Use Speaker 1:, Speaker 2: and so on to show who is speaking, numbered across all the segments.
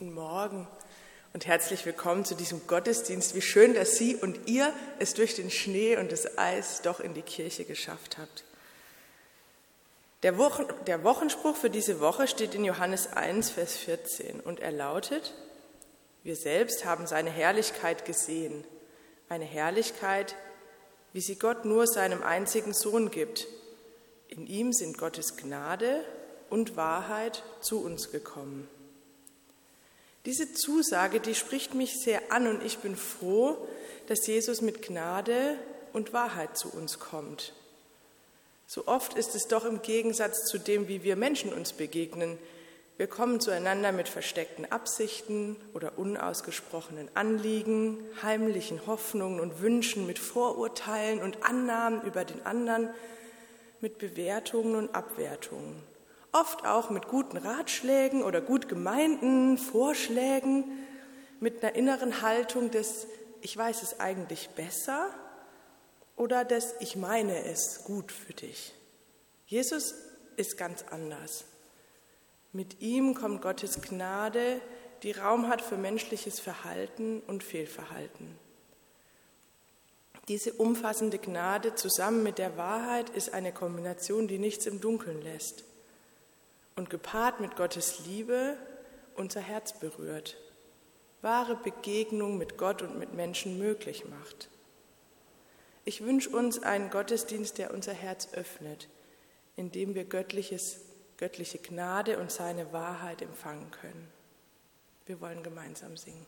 Speaker 1: Guten Morgen und herzlich willkommen zu diesem Gottesdienst. Wie schön, dass Sie und ihr es durch den Schnee und das Eis doch in die Kirche geschafft habt. Der Wochenspruch für diese Woche steht in Johannes 1, Vers 14 und er lautet: Wir selbst haben seine Herrlichkeit gesehen, eine Herrlichkeit, wie sie Gott nur seinem einzigen Sohn gibt. In ihm sind Gottes Gnade und Wahrheit zu uns gekommen. Diese Zusage, die spricht mich sehr an und ich bin froh, dass Jesus mit Gnade und Wahrheit zu uns kommt. So oft ist es doch im Gegensatz zu dem, wie wir Menschen uns begegnen. Wir kommen zueinander mit versteckten Absichten oder unausgesprochenen Anliegen, heimlichen Hoffnungen und Wünschen, mit Vorurteilen und Annahmen über den anderen, mit Bewertungen und Abwertungen. Oft auch mit guten Ratschlägen oder gut gemeinten Vorschlägen, mit einer inneren Haltung des Ich weiß es eigentlich besser oder des Ich meine es gut für dich. Jesus ist ganz anders. Mit ihm kommt Gottes Gnade, die Raum hat für menschliches Verhalten und Fehlverhalten. Diese umfassende Gnade zusammen mit der Wahrheit ist eine Kombination, die nichts im Dunkeln lässt und gepaart mit Gottes Liebe unser Herz berührt, wahre Begegnung mit Gott und mit Menschen möglich macht. Ich wünsche uns einen Gottesdienst, der unser Herz öffnet, in dem wir göttliche Gnade und seine Wahrheit empfangen können. Wir wollen gemeinsam singen.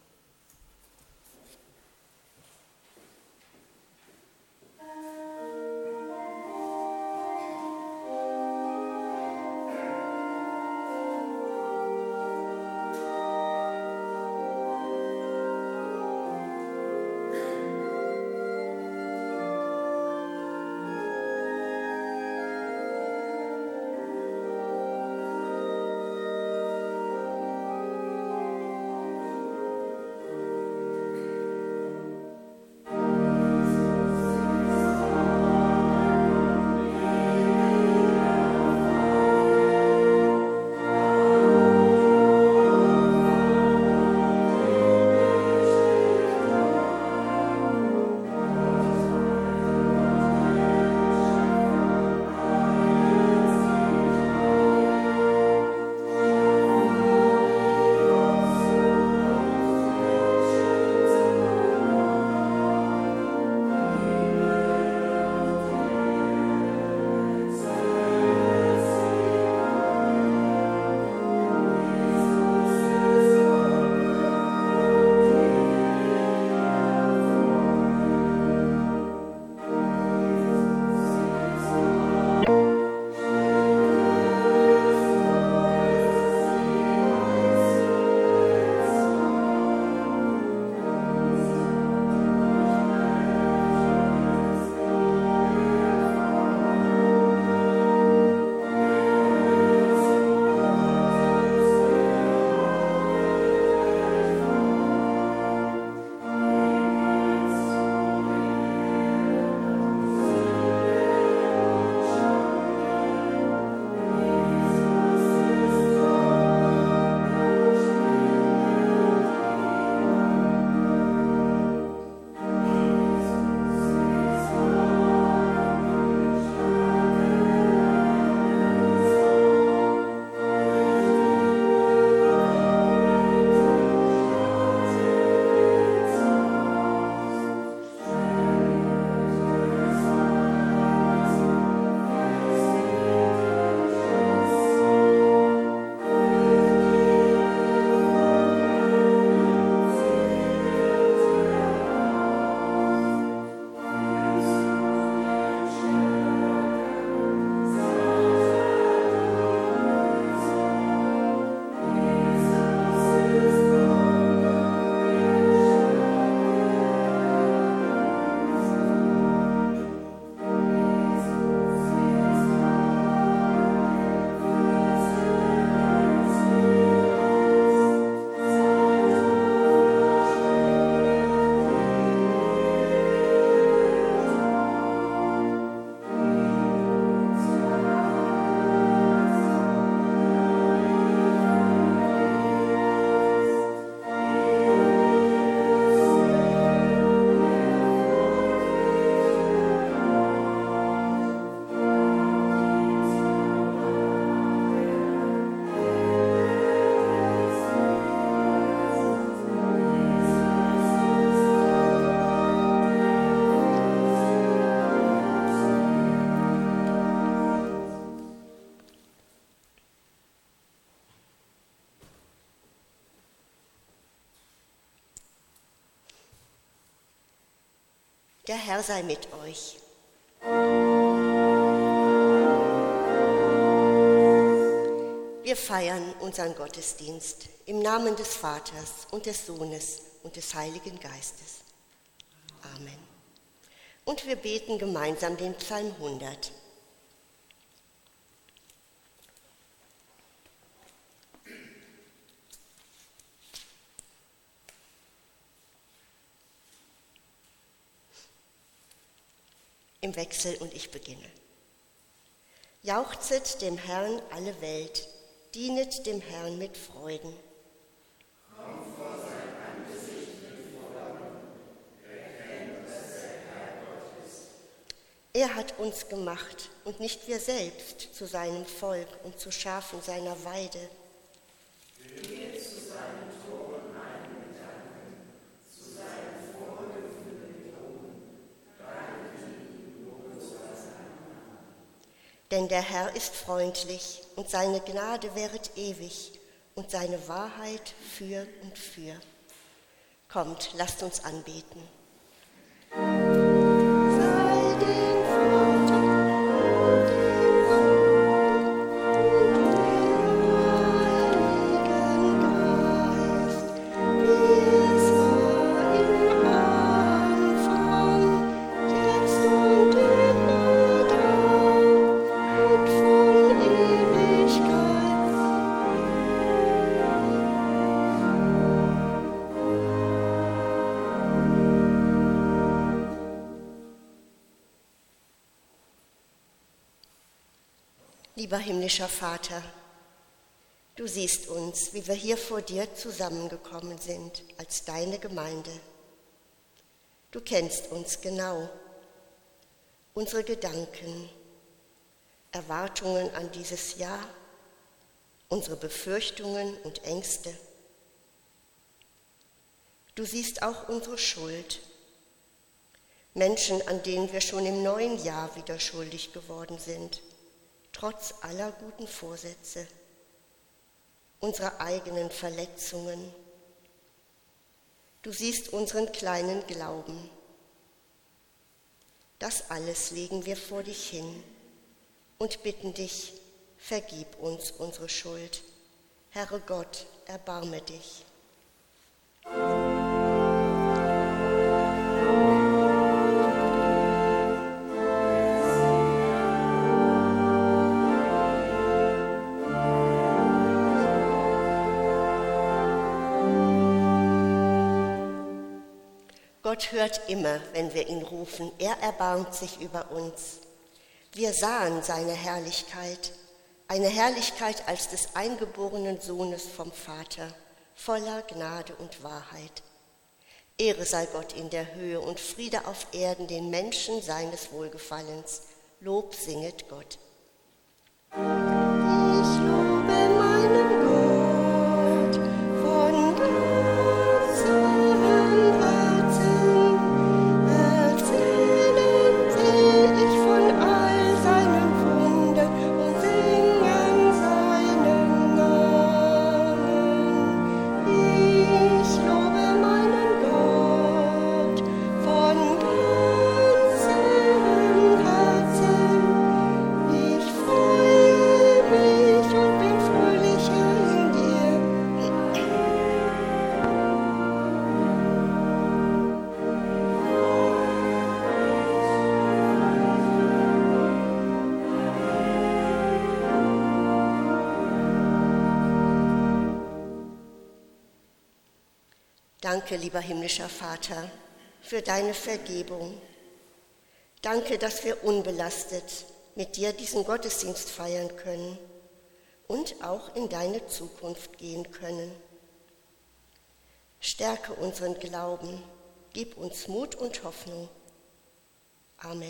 Speaker 2: Der Herr sei mit euch. Wir feiern unseren Gottesdienst im Namen des Vaters und des Sohnes und des Heiligen Geistes. Amen. Und wir beten gemeinsam den Psalm 100. Im Wechsel und ich beginne. Jauchzet dem Herrn alle Welt, dienet dem Herrn mit Freuden.
Speaker 3: Kommt vor sein Angesicht mit Freuden, erkennt, dass der Herr Gott ist.
Speaker 2: Er hat uns gemacht und nicht wir selbst zu seinem Volk und zu Schafen seiner Weide.
Speaker 3: Geht zu seinen Toren ein mit Danken, zu seinen Vorhöfen mit Loben, danket ihm Lob zu seinem Namen.
Speaker 2: Denn der Herr ist freundlich und seine Gnade währet ewig und seine Wahrheit für und für. Kommt, lasst uns anbeten. Lieber himmlischer Vater, du siehst uns, wie wir hier vor dir zusammengekommen sind als deine Gemeinde. Du kennst uns genau, unsere Gedanken, Erwartungen an dieses Jahr, unsere Befürchtungen und Ängste. Du siehst auch unsere Schuld, Menschen, an denen wir schon im neuen Jahr wieder schuldig geworden sind, trotz aller guten Vorsätze, unserer eigenen Verletzungen. Du siehst unseren kleinen Glauben. Das alles legen wir vor dich hin und bitten dich, vergib uns unsere Schuld. Herre Gott, erbarme dich. Gott hört immer, wenn wir ihn rufen. Er erbarmt sich über uns. Wir sahen seine Herrlichkeit, eine Herrlichkeit als des eingeborenen Sohnes vom Vater, voller Gnade und Wahrheit. Ehre sei Gott in der Höhe und Friede auf Erden den Menschen seines Wohlgefallens. Lob singet Gott. Ich lobe meinen Gott von ganzem Herzen. Erzählen will ich von all seinen Wundern und singen seinen Namen. Ich lobe meinen Gott von ganzem Herzen. Ich freue mich und bin fröhlicher in dir. Danke, lieber himmlischer Vater, für deine Vergebung. Danke, dass wir unbelastet mit dir diesen Gottesdienst feiern können und auch in deine Zukunft gehen können. Stärke unseren Glauben, gib uns Mut und Hoffnung. Amen.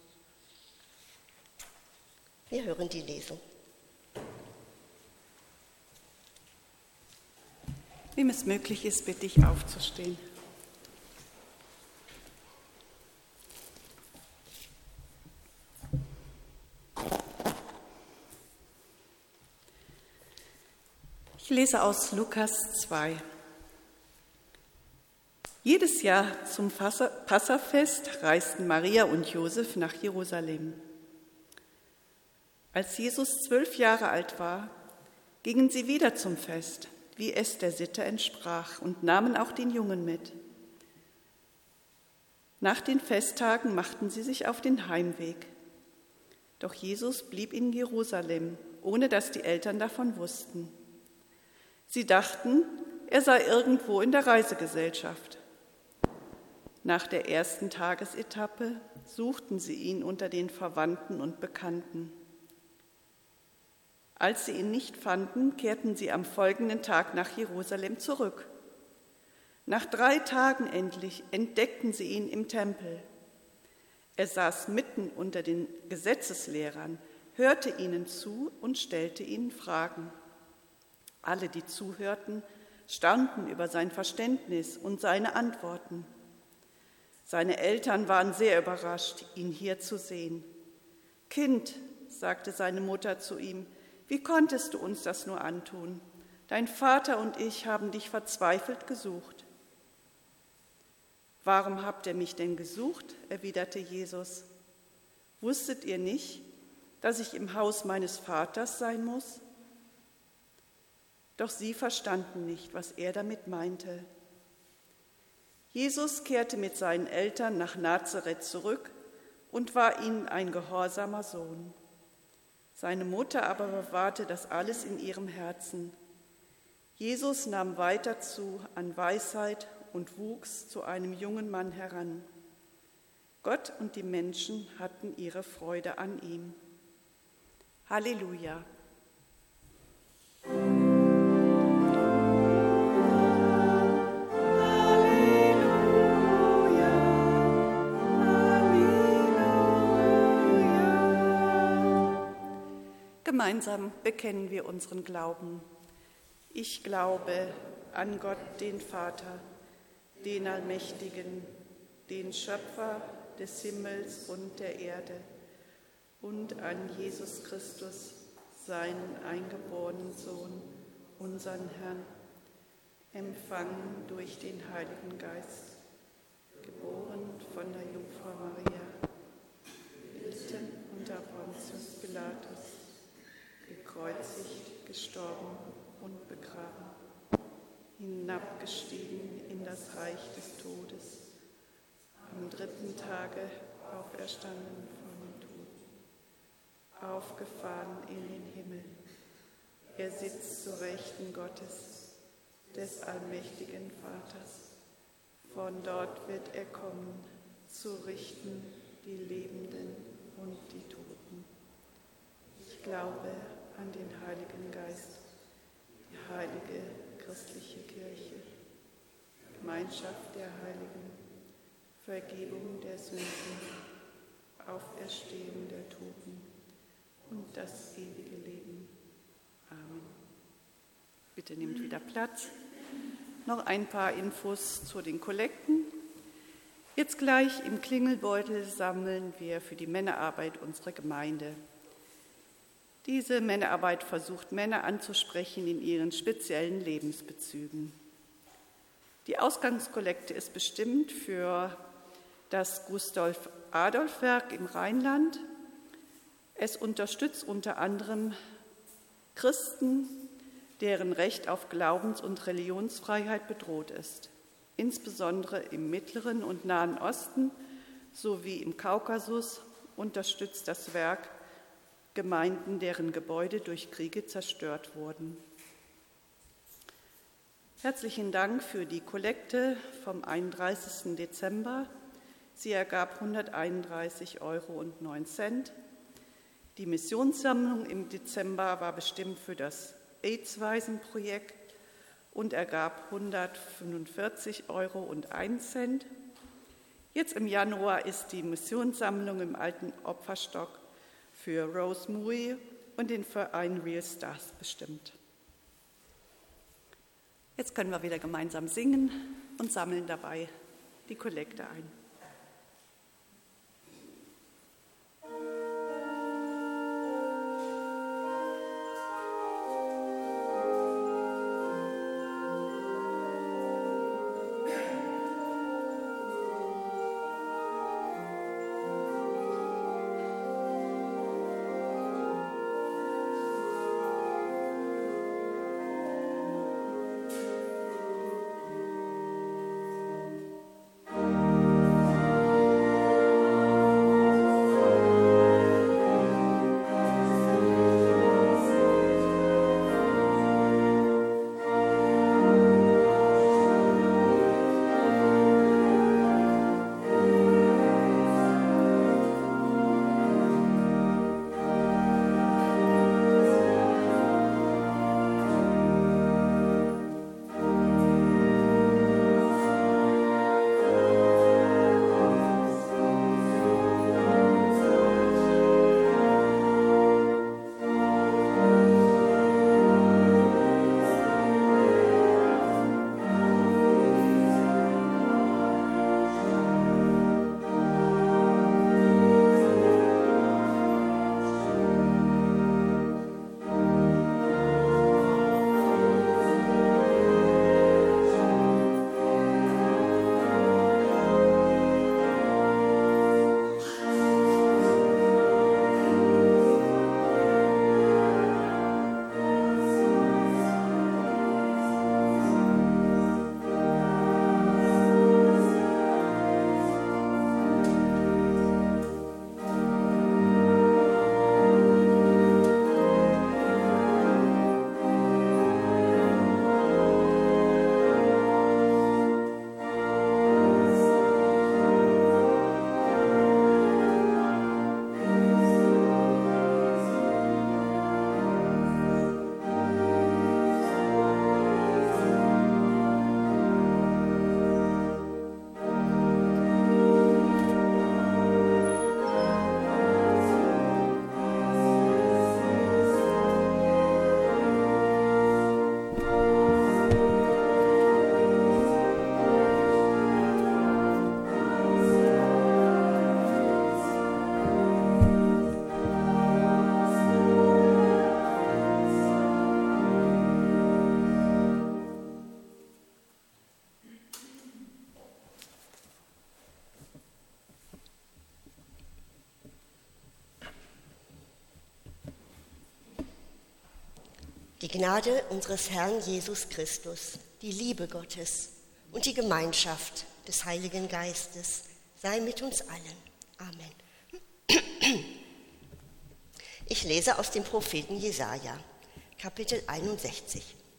Speaker 2: Wir hören die Lesung.
Speaker 4: Wem es möglich ist, bitte ich aufzustehen. Ich lese aus Lukas 2. Jedes Jahr zum Passafest reisten Maria und Josef nach Jerusalem. Als Jesus 12 Jahre alt war, gingen sie wieder zum Fest, wie es der Sitte entsprach, und nahmen auch den Jungen mit. Nach den Festtagen machten sie sich auf den Heimweg. Doch Jesus blieb in Jerusalem, ohne dass die Eltern davon wussten. Sie dachten, er sei irgendwo in der Reisegesellschaft. Nach der ersten Tagesetappe suchten sie ihn unter den Verwandten und Bekannten. Als sie ihn nicht fanden, kehrten sie am folgenden Tag nach Jerusalem zurück. Nach 3 Tagen endlich entdeckten sie ihn im Tempel. Er saß mitten unter den Gesetzeslehrern, hörte ihnen zu und stellte ihnen Fragen. Alle, die zuhörten, staunten über sein Verständnis und seine Antworten. Seine Eltern waren sehr überrascht, ihn hier zu sehen. »Kind«, sagte seine Mutter zu ihm, »wie konntest du uns das nur antun? Dein Vater und ich haben dich verzweifelt gesucht.« »Warum habt ihr mich denn gesucht?«, erwiderte Jesus. »Wusstet ihr nicht, dass ich im Haus meines Vaters sein muss?« Doch sie verstanden nicht, was er damit meinte. Jesus kehrte mit seinen Eltern nach Nazareth zurück und war ihnen ein gehorsamer Sohn. Seine Mutter aber bewahrte das alles in ihrem Herzen. Jesus nahm weiter zu an Weisheit und wuchs zu einem jungen Mann heran. Gott und die Menschen hatten ihre Freude an ihm. Halleluja! Gemeinsam bekennen wir unseren Glauben. Ich glaube an Gott, den Vater, den Allmächtigen, den Schöpfer des Himmels und der Erde, und an Jesus Christus, seinen eingeborenen Sohn, unseren Herrn, empfangen durch den Heiligen Geist, geboren von der Jungfrau Maria, gelitten unter Pontius Pilatus, gekreuzigt, gestorben und begraben, hinabgestiegen in das Reich des Todes, am 3. Tage auferstanden von den Toten, aufgefahren in den Himmel. Er sitzt zur Rechten Gottes, des allmächtigen Vaters. Von dort wird er kommen, zu richten die Lebenden und die Toten. Ich glaube an den Heiligen Geist, die heilige christliche Kirche, Gemeinschaft der Heiligen, Vergebung der Sünden, Auferstehung der Toten und das ewige Leben. Amen. Bitte nehmt wieder Platz. Noch ein paar Infos zu den Kollekten. Jetzt gleich im Klingelbeutel sammeln wir für die Männerarbeit unserer Gemeinde. Diese Männerarbeit versucht, Männer anzusprechen in ihren speziellen Lebensbezügen. Die Ausgangskollekte ist bestimmt für das Gustav-Adolf-Werk im Rheinland. Es unterstützt unter anderem Christen, deren Recht auf Glaubens- und Religionsfreiheit bedroht ist, insbesondere im Mittleren und Nahen Osten sowie im Kaukasus unterstützt das Werk Gemeinden, deren Gebäude durch Kriege zerstört wurden. Herzlichen Dank für die Kollekte vom 31. Dezember. Sie ergab 131,09 €. Die Missionssammlung im Dezember war bestimmt für das AIDS-Waisenprojekt und ergab 145,01 €. Jetzt im Januar ist die Missionssammlung im alten Opferstock für Rose Mui und den Verein Real Stars bestimmt. Jetzt können wir wieder gemeinsam singen und sammeln dabei die Kollekte ein.
Speaker 2: Die Gnade unseres Herrn Jesus Christus, die Liebe Gottes und die Gemeinschaft des Heiligen Geistes sei mit uns allen. Amen. Ich lese aus dem Propheten Jesaja, Kapitel 61.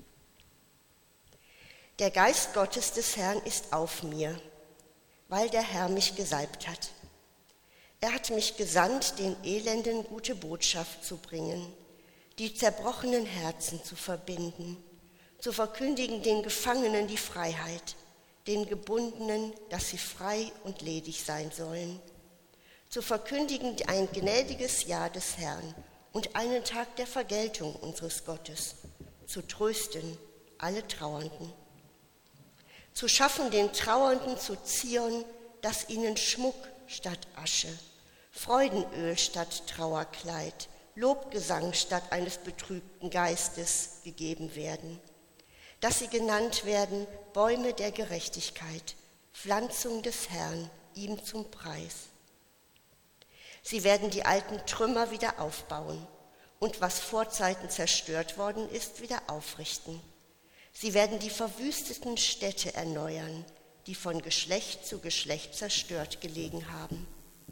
Speaker 2: Der Geist Gottes des Herrn ist auf mir, weil der Herr mich gesalbt hat. Er hat mich gesandt, den Elenden gute Botschaft zu bringen, die zerbrochenen Herzen zu verbinden, zu verkündigen den Gefangenen die Freiheit, den Gebundenen, dass sie frei und ledig sein sollen, zu verkündigen ein gnädiges Jahr des Herrn und einen Tag der Vergeltung unseres Gottes, zu trösten alle Trauernden, zu schaffen den Trauernden zu Zion, dass ihnen Schmuck statt Asche, Freudenöl statt Trauerkleid, Lobgesang statt eines betrübten Geistes gegeben werden, dass sie genannt werden Bäume der Gerechtigkeit, Pflanzung des Herrn, ihm zum Preis. Sie werden die alten Trümmer wieder aufbauen und was vor Zeiten zerstört worden ist, wieder aufrichten. Sie werden die verwüsteten Städte erneuern, die von Geschlecht zu Geschlecht zerstört gelegen haben.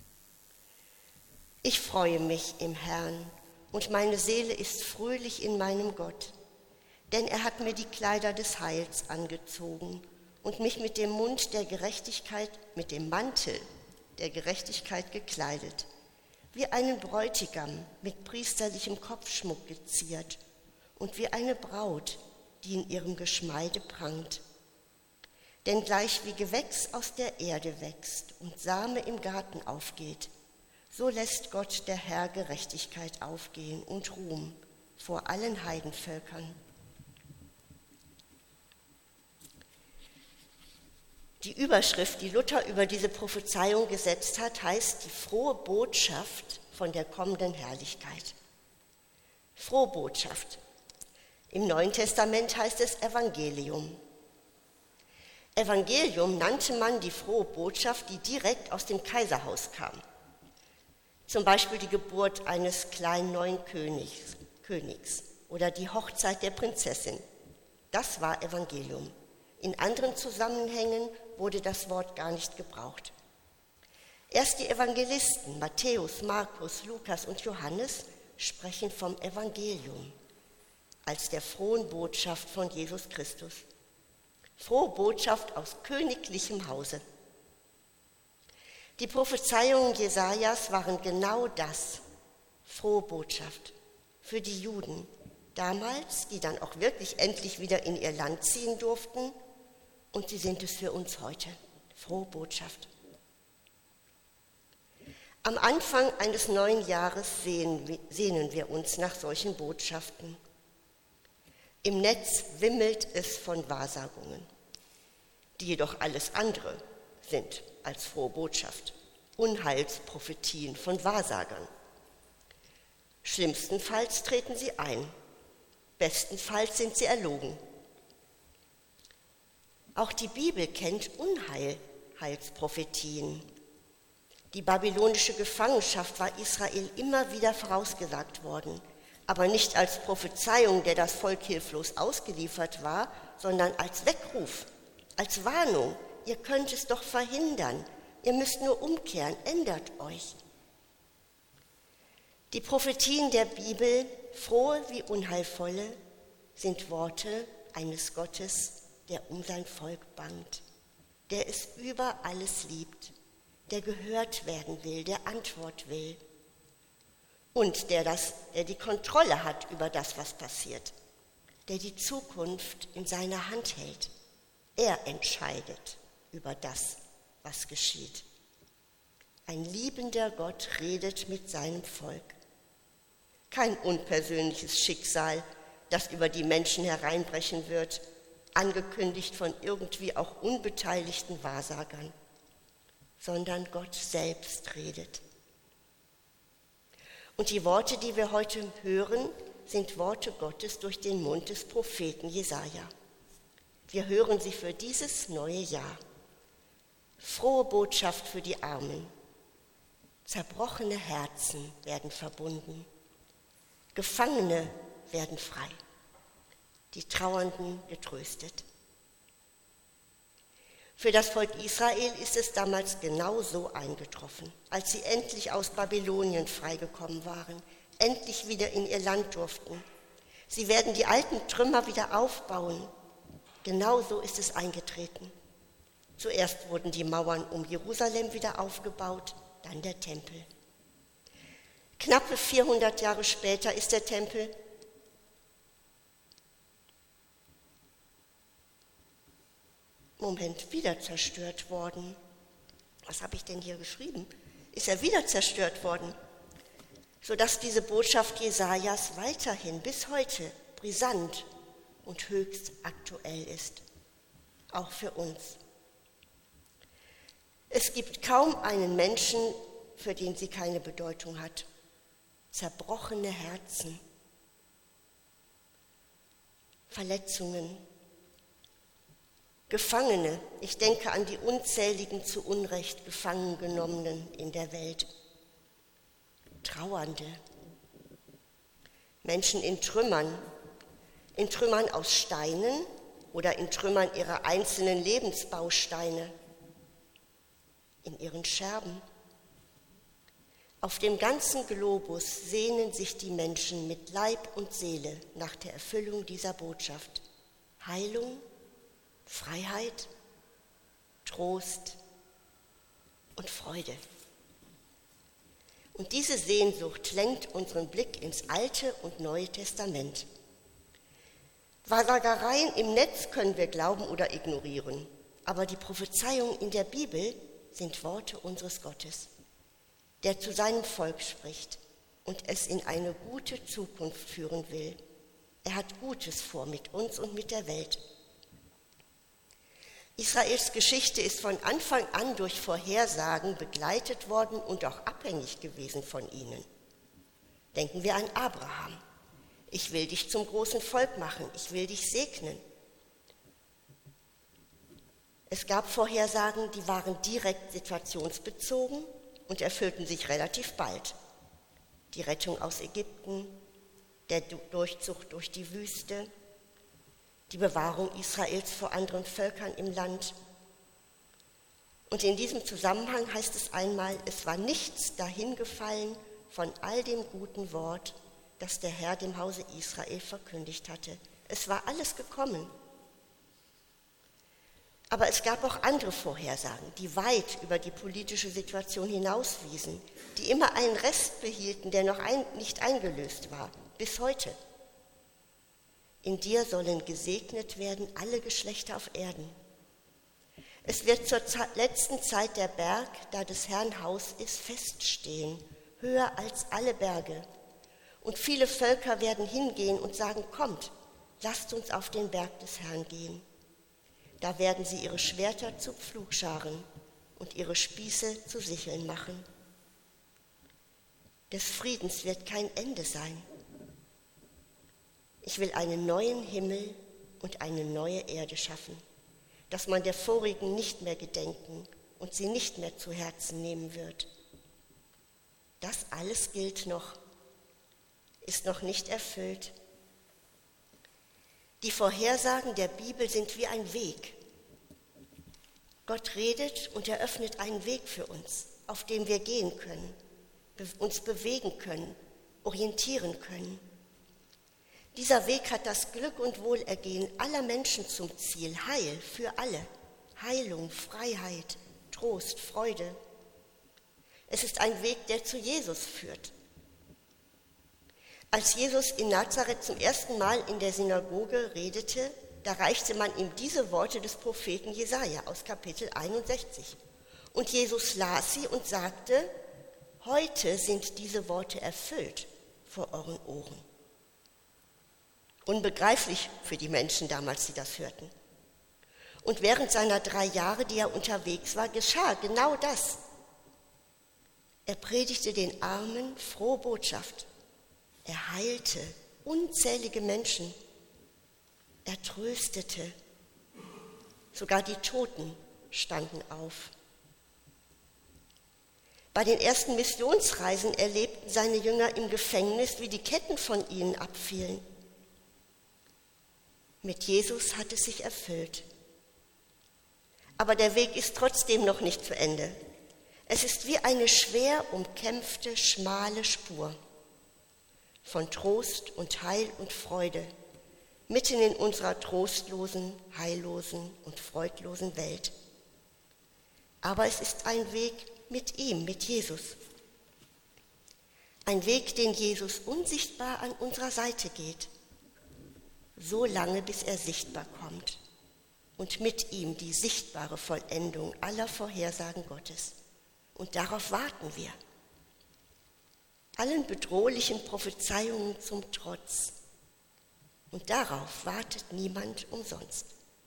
Speaker 2: Ich freue mich im Herrn und meine Seele ist fröhlich in meinem Gott, denn er hat mir die Kleider des Heils angezogen und mich mit dem Mund der Gerechtigkeit, mit dem Mantel der Gerechtigkeit gekleidet, wie einen Bräutigam mit priesterlichem Kopfschmuck geziert und wie eine Braut, die in ihrem Geschmeide prangt. Denn gleich wie Gewächs aus der Erde wächst und Same im Garten aufgeht, so lässt Gott der Herr Gerechtigkeit aufgehen und Ruhm vor allen Heidenvölkern. Die Überschrift, die Luther über diese Prophezeiung gesetzt hat, heißt die frohe Botschaft von der kommenden Herrlichkeit. Frohe Botschaft. Im Neuen Testament heißt es Evangelium. Evangelium nannte man die frohe Botschaft, die direkt aus dem Kaiserhaus kam. Zum Beispiel die Geburt eines kleinen neuen Königs oder die Hochzeit der Prinzessin. Das war Evangelium. In anderen Zusammenhängen wurde das Wort gar nicht gebraucht. Erst die Evangelisten Matthäus, Markus, Lukas und Johannes sprechen vom Evangelium als der frohen Botschaft von Jesus Christus. Frohe Botschaft aus königlichem Hause. Die Prophezeiungen Jesajas waren genau das, frohe Botschaft für die Juden damals, die dann auch wirklich endlich wieder in ihr Land ziehen durften, und sie sind es für uns heute, frohe Botschaft. Am Anfang eines neuen Jahres sehnen wir uns nach solchen Botschaften. Im Netz wimmelt es von Wahrsagungen, die jedoch alles andere sind als frohe Botschaft, Unheilsprophetien von Wahrsagern. Schlimmstenfalls treten sie ein, bestenfalls sind sie erlogen. Auch die Bibel kennt Unheilsprophetien. Die babylonische Gefangenschaft war Israel immer wieder vorausgesagt worden, aber nicht als Prophezeiung, der das Volk hilflos ausgeliefert war, sondern als Weckruf, als Warnung. Ihr könnt es doch verhindern. Ihr müsst nur umkehren. Ändert euch. Die Prophetien der Bibel, frohe wie unheilvolle, sind Worte eines Gottes, der um sein Volk bangt, der es über alles liebt, der gehört werden will, der Antwort will und der die Kontrolle hat über das, was passiert, der die Zukunft in seiner Hand hält. Er entscheidet über das, was geschieht. Ein liebender Gott redet mit seinem Volk. Kein unpersönliches Schicksal, das über die Menschen hereinbrechen wird, angekündigt von irgendwie auch unbeteiligten Wahrsagern, sondern Gott selbst redet. Und die Worte, die wir heute hören, sind Worte Gottes durch den Mund des Propheten Jesaja. Wir hören sie für dieses neue Jahr. Frohe Botschaft für die Armen. Zerbrochene Herzen werden verbunden. Gefangene werden frei. die Trauernden getröstet. Für das Volk Israel ist es damals genau so eingetroffen, als sie endlich aus Babylonien freigekommen waren, endlich wieder in ihr Land durften. Sie werden die alten Trümmer wieder aufbauen. Genau so ist es eingetreten. Zuerst wurden die Mauern um Jerusalem wieder aufgebaut, dann der Tempel. Knappe 400 Jahre später ist der Tempel wieder zerstört worden. Was habe ich denn hier geschrieben? Ist er wieder zerstört worden, sodass diese Botschaft Jesajas weiterhin bis heute brisant und höchst aktuell ist, auch für uns. Es gibt kaum einen Menschen, für den sie keine Bedeutung hat. Zerbrochene Herzen, Verletzungen, Gefangene, ich denke an die unzähligen zu Unrecht gefangen genommenen in der Welt, Trauernde, Menschen in Trümmern aus Steinen oder in Trümmern ihrer einzelnen Lebensbausteine, in ihren Scherben. Auf dem ganzen Globus sehnen sich die Menschen mit Leib und Seele nach der Erfüllung dieser Botschaft. Heilung, Freiheit, Trost und Freude. Und diese Sehnsucht lenkt unseren Blick ins Alte und Neue Testament. Wahrsagereien im Netz können wir glauben oder ignorieren, aber die Prophezeiungen in der Bibel sind Worte unseres Gottes, der zu seinem Volk spricht und es in eine gute Zukunft führen will. Er hat Gutes vor mit uns und mit der Welt. Israels Geschichte ist von Anfang an durch Vorhersagen begleitet worden und auch abhängig gewesen von ihnen. Denken wir an Abraham. Ich will dich zum großen Volk machen, ich will dich segnen. Es gab Vorhersagen, die waren direkt situationsbezogen und erfüllten sich relativ bald. Die Rettung aus Ägypten, der Durchzug durch die Wüste, die Bewahrung Israels vor anderen Völkern im Land. Und in diesem Zusammenhang heißt es einmal, es war nichts dahingefallen von all dem guten Wort, das der Herr dem Hause Israel verkündigt hatte. Es war alles gekommen. Aber es gab auch andere Vorhersagen, die weit über die politische Situation hinauswiesen, die immer einen Rest behielten, der noch nicht eingelöst war, bis heute. In dir sollen gesegnet werden alle Geschlechter auf Erden. Es wird zur letzten Zeit der Berg, da des Herrn Haus ist, feststehen, höher als alle Berge. Und viele Völker werden hingehen und sagen, kommt, lasst uns auf den Berg des Herrn gehen. Da werden sie ihre Schwerter zu Pflugscharen und ihre Spieße zu Sicheln machen. Des Friedens wird kein Ende sein. Ich will einen neuen Himmel und eine neue Erde schaffen, dass man der vorigen nicht mehr gedenken und sie nicht mehr zu Herzen nehmen wird. Das alles gilt noch, ist noch nicht erfüllt. Die Vorhersagen der Bibel sind wie ein Weg. Gott redet und eröffnet einen Weg für uns, auf dem wir gehen können, uns bewegen können, orientieren können. Dieser Weg hat das Glück und Wohlergehen aller Menschen zum Ziel, Heil für alle, Heilung, Freiheit, Trost, Freude. Es ist ein Weg, der zu Jesus führt. Als Jesus in Nazareth zum ersten Mal in der Synagoge redete, da reichte man ihm diese Worte des Propheten Jesaja aus Kapitel 61. Und Jesus las sie und sagte, heute sind diese Worte erfüllt vor euren Ohren. Unbegreiflich für die Menschen damals, die das hörten. Und während seiner 3 Jahre, die er unterwegs war, geschah genau das. Er predigte den Armen frohe Botschaft. Er heilte unzählige Menschen. Er tröstete. Sogar die Toten standen auf. Bei den ersten Missionsreisen erlebten seine Jünger im Gefängnis, wie die Ketten von ihnen abfielen. Mit Jesus hat es sich erfüllt. Aber der Weg ist trotzdem noch nicht zu Ende. Es ist wie eine schwer umkämpfte, schmale Spur von Trost und Heil und Freude mitten in unserer trostlosen, heillosen und freudlosen Welt. Aber es ist ein Weg mit ihm, mit Jesus. Ein Weg, den Jesus unsichtbar an unserer Seite geht, so lange, bis er sichtbar kommt und mit ihm die sichtbare Vollendung aller Vorhersagen Gottes. Und darauf warten wir. Allen bedrohlichen Prophezeiungen zum Trotz. Und darauf wartet niemand umsonst.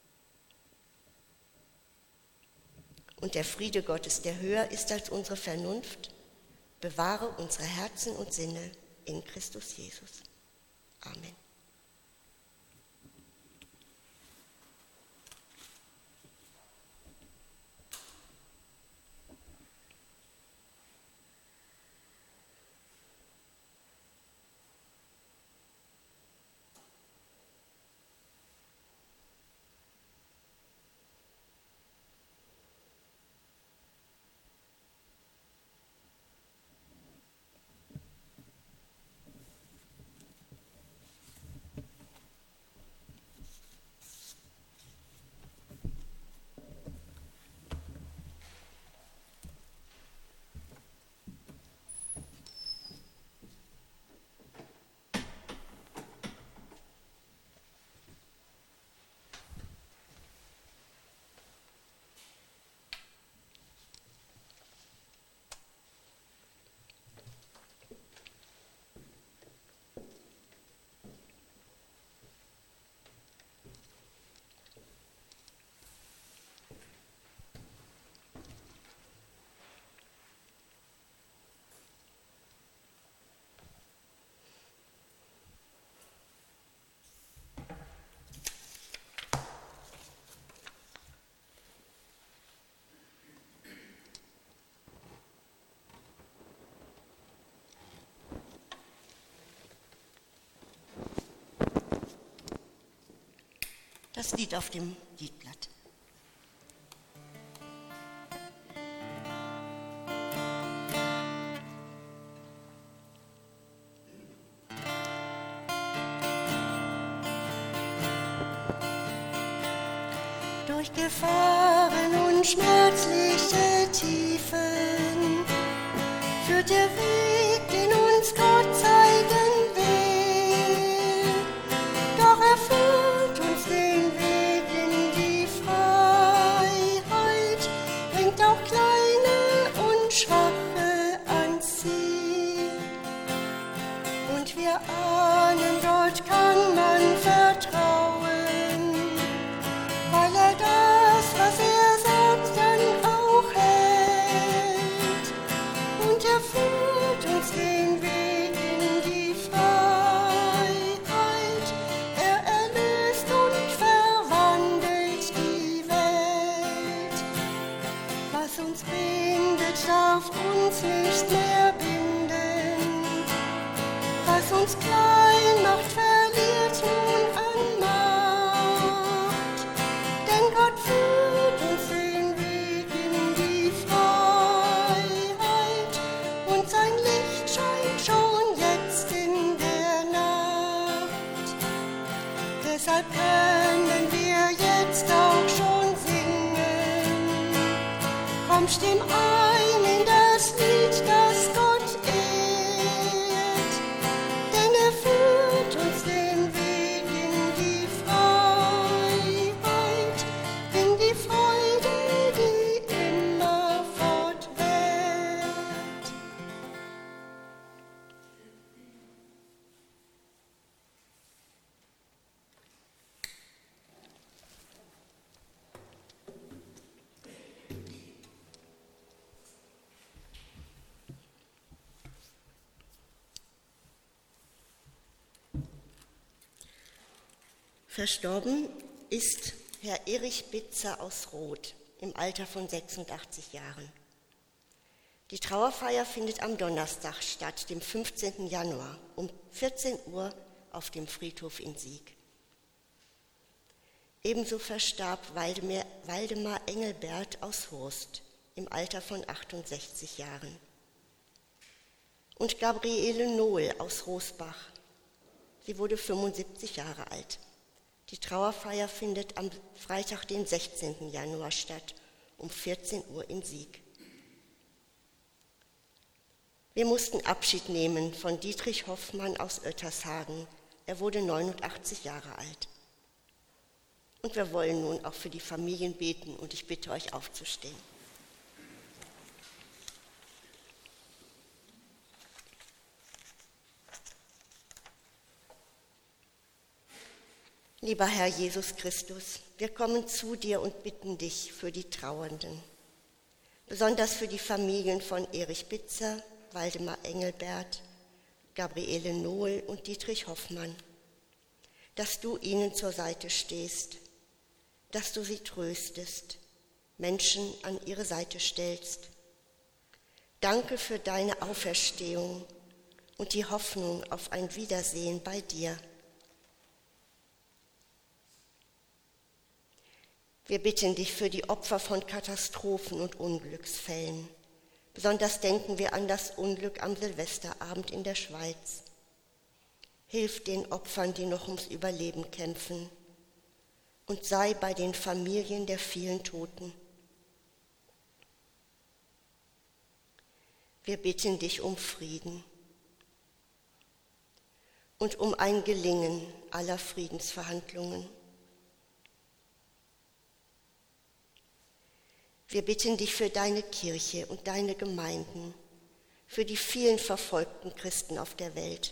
Speaker 2: Und der Friede Gottes, der höher ist als unsere Vernunft, bewahre unsere Herzen und Sinne in Christus Jesus. Amen. Das Lied auf dem Liedblatt. Durch Gefahren und schmerzliche Tiefen führt der Weg, den uns Gott zeigen will. Doch er führt uns den Weg in die Freiheit, bringt auch Kleine und Schwache ans Ziel. Und wir ahnen, Gott kann man vertrauen, weil er das, was er sagt, dann auch hält. Und er führt uns den Weg in die Freiheit. Er erlöst und verwandelt die Welt. Was uns bindet, darf uns nicht mehr binden. Was uns klein macht, verliert nun an Macht. Denn Gott führt uns den Weg in die Freiheit und sein Licht scheint schon jetzt in der Nacht. Deshalb können wir jetzt auch schon singen. Komm, stimm ein in das Lied, das Gott ehrt, denn er führt uns den Weg in die Freiheit, in die Freude, die immer fortwährt. Verstorben ist Herr Erich Bitzer aus Roth im Alter von 86 Jahren. Die Trauerfeier findet am Donnerstag statt, dem 15. Januar um 14 Uhr auf dem Friedhof in Sieg. Ebenso verstarb Waldemar Engelbert aus Hurst im Alter von 68 Jahren. Und Gabriele Nohl aus Rosbach. Sie wurde 75 Jahre alt. Die Trauerfeier findet am Freitag, den 16. Januar statt, um 14 Uhr in Sieg. Wir mussten Abschied nehmen von Dietrich Hoffmann aus Oettershagen. Er wurde 89 Jahre alt. Und wir wollen nun auch für die Familien beten und ich bitte euch aufzustehen. Lieber Herr Jesus Christus, wir kommen zu dir und bitten dich für die Trauernden, besonders für die Familien von Erich Bitzer, Waldemar Engelbert, Gabriele Nohl und Dietrich Hoffmann, dass du ihnen zur Seite stehst, dass du sie tröstest, Menschen an ihre Seite stellst. Danke für deine Auferstehung und die Hoffnung auf ein Wiedersehen bei dir. Wir bitten dich für die Opfer von Katastrophen und Unglücksfällen. Besonders denken wir an das Unglück am Silvesterabend in der Schweiz. Hilf den Opfern, die noch ums Überleben kämpfen, und sei bei den Familien der vielen Toten. Wir bitten dich um Frieden und um ein Gelingen aller Friedensverhandlungen. Wir bitten dich für deine Kirche und deine Gemeinden, für die vielen verfolgten Christen auf der Welt.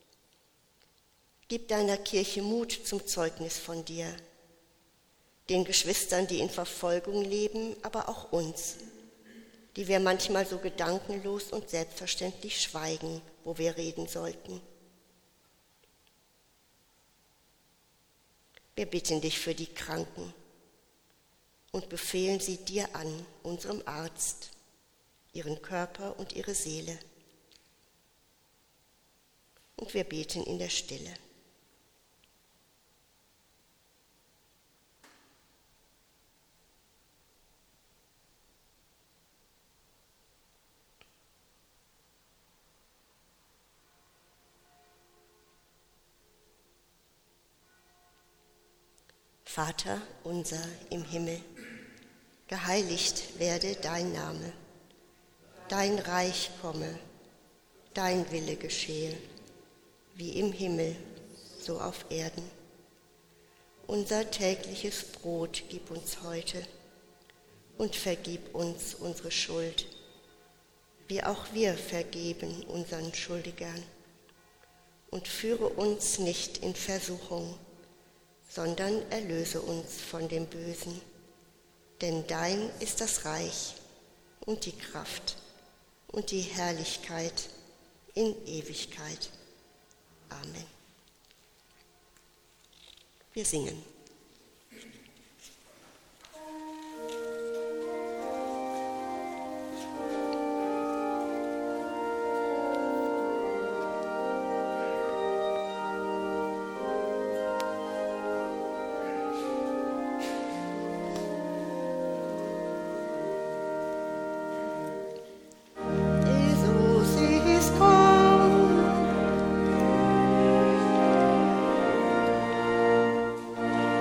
Speaker 2: Gib deiner Kirche Mut zum Zeugnis von dir, den Geschwistern, die in Verfolgung leben, aber auch uns, die wir manchmal so gedankenlos und selbstverständlich schweigen, wo wir reden sollten. Wir bitten dich für die Kranken und befehlen sie dir an, unserem Arzt, ihren Körper und ihre Seele. Und wir beten in der Stille. Vater unser im Himmel, geheiligt werde dein Name, dein Reich komme, dein Wille geschehe, wie im Himmel, so auf Erden. Unser tägliches Brot gib uns heute und vergib uns unsere Schuld, wie auch wir vergeben unseren Schuldigern. Und führe uns nicht in Versuchung, sondern erlöse uns von dem Bösen. Denn dein ist das Reich und die Kraft und die Herrlichkeit in Ewigkeit. Amen. Wir singen.
Speaker 3: Jesus ist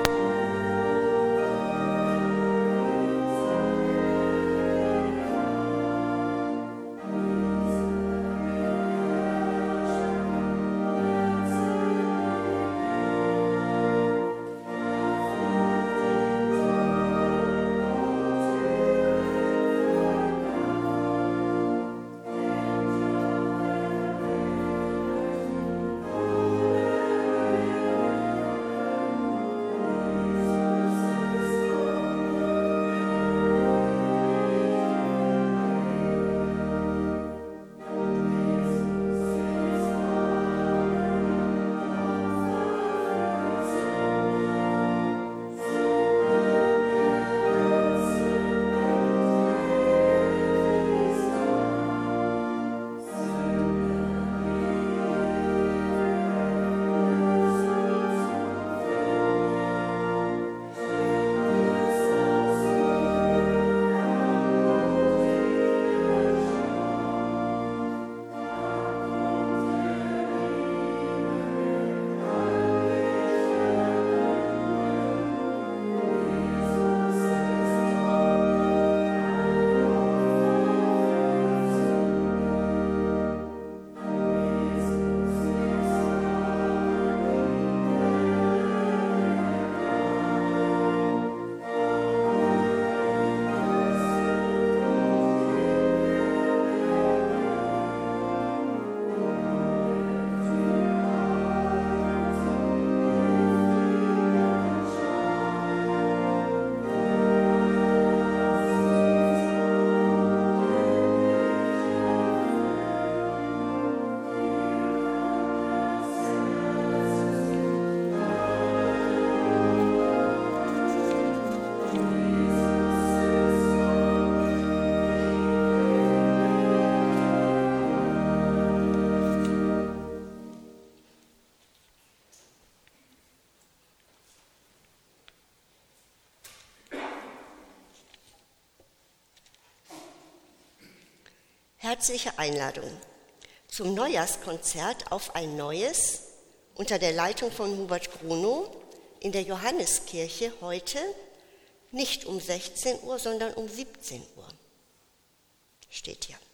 Speaker 2: Herzliche Einladung zum Neujahrskonzert auf ein neues unter der Leitung von Hubert Grunow in der Johanneskirche heute nicht um 16 Uhr, sondern um 17 Uhr. Steht hier.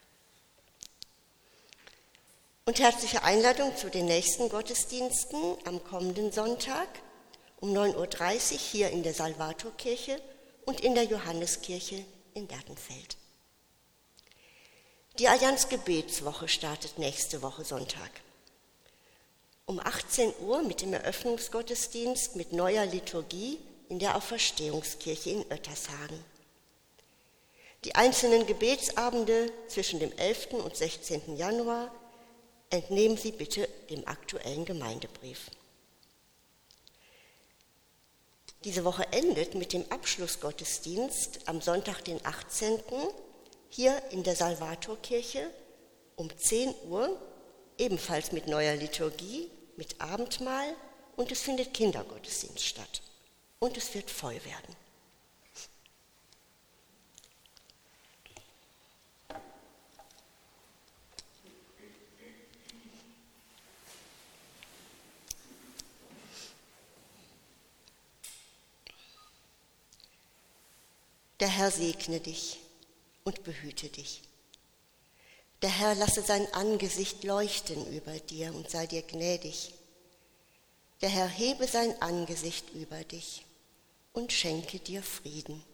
Speaker 2: Und herzliche Einladung zu den nächsten Gottesdiensten am kommenden Sonntag um 9.30 Uhr hier in der Salvatorkirche und in der Johanneskirche in Bertenfeld. Die Allianz Gebetswoche startet nächste Woche Sonntag. Um 18 Uhr mit dem Eröffnungsgottesdienst mit neuer Liturgie in der Auferstehungskirche in Oettershagen. Die einzelnen Gebetsabende zwischen dem 11. und 16. Januar entnehmen Sie bitte dem aktuellen Gemeindebrief. Diese Woche endet mit dem Abschlussgottesdienst am Sonntag, den 18. hier in der Salvatorkirche um 10 Uhr, ebenfalls mit neuer Liturgie, mit Abendmahl, und es findet Kindergottesdienst statt. Und es wird voll werden. Der Herr segne dich und behüte dich. Der Herr lasse sein Angesicht leuchten über dir und sei dir gnädig. Der Herr hebe sein Angesicht über dich und schenke dir Frieden.